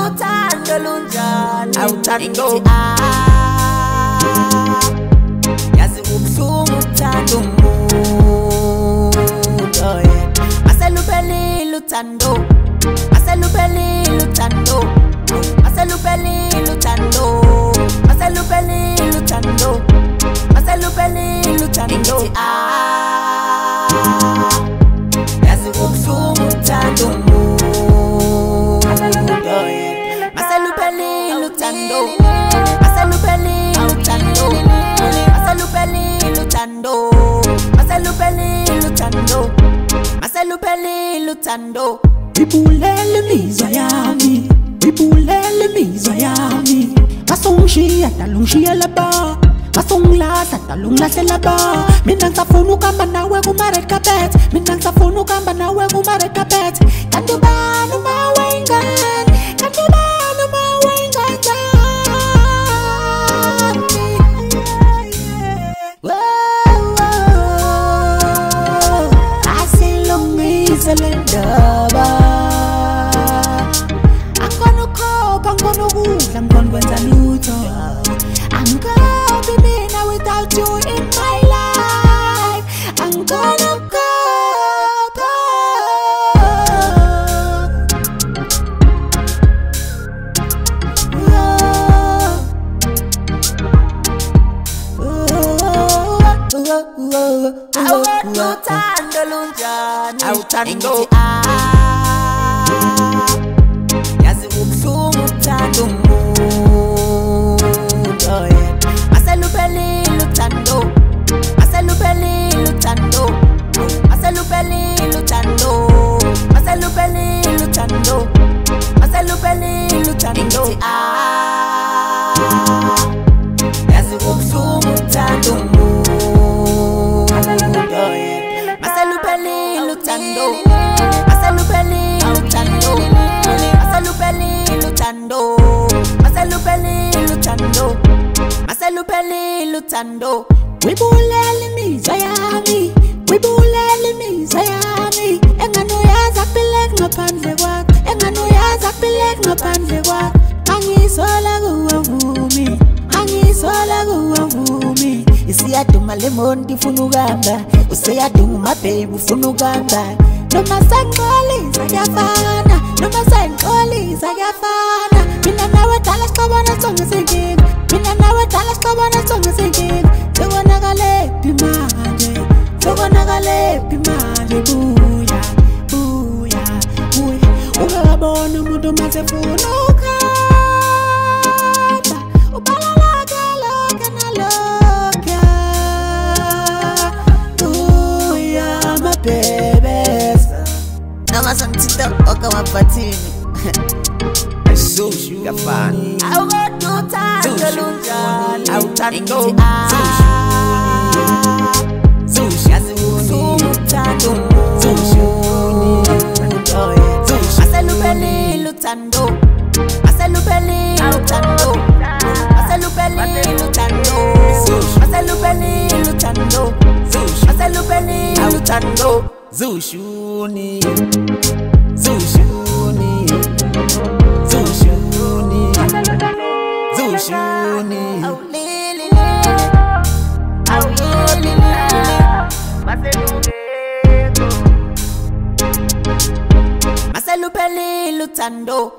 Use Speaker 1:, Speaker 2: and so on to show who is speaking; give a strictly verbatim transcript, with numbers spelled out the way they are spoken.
Speaker 1: uthando lunjani awuthando yazi ubuhlungu uthando umuntu maseluphelile uthando maseluphelile uthando maseluphelile uthando maseluphelile uthando maseluphelile uthando yazi ubuhlungu uthando umuntu maseluphelile uthando maseluphelile uthando maseluphelile uthando maseluphelile uthando maseluphelile uthando
Speaker 2: Ibulele imizwa yami, ibulele imizwa yami. Masongishiya dalungishiya laba, masongilahla dalungilahle laba. Mina ngisafuna ukuhamba nawe kuma-red carpet, mina ngisafuna ukuhamba nawe kuma-red carpet. Kanti ubani uma wengane, kanti ubani uma wengane. Asilungise le ndaba. I'm gonna kwenza lutho. I'm gonna be me now without you in my life. I'm gonna go, go.
Speaker 1: Awuthando lunjani awuthando yazi ubuhlungu uthando umuntu maseluphelile uthando maseluphelile uthando maseluphelile uthando maseluphelile uthando maseluphelile uthando yazi ubuhlungu uthando umuntu maseluphelile uthando maseluphelile uthando maseluphelile uthando maseluphelile uthando maseluphelile uthando
Speaker 2: Wibulele imizwa yami, wibulele imizwa yami. Engane uyazi akuphileki ngaphandle kwakho, engane uyazi akuphileki ngaphandle kwakho. Angisola kuwe Vumi, angisola kuwe Vumi.
Speaker 1: Isiyaduma le monti ufuna ukuhamba, useyaduma baby ufuna ukuhamba.
Speaker 2: Noma sengixolisa kuyafana, noma sengixolisa kuyafana. Mina nawe dala sixabana sonke sinkinga, mina nawe dala sixabana sonke sinkinga. Sekubonakelephi manje, sekubonakelephi manje. Buya, buya, buya. Ungabona umuntu mase funa ukuhamba, ubalalaka lokha nalokha. Buya my baby.
Speaker 1: Noma sangithinta okamaphathini
Speaker 3: Zushu kafani
Speaker 1: awuthando lunjani
Speaker 3: awuthando
Speaker 1: Zushu yazi ubuhlungu uthando maseluphelile uthando maseluphelile uthando maseluphelile uthando maseluphelile uthando maseluphelile uthando
Speaker 3: Zushuni Zushuni Zushuni Zushuni
Speaker 1: awulili awulili maseluphelile uthando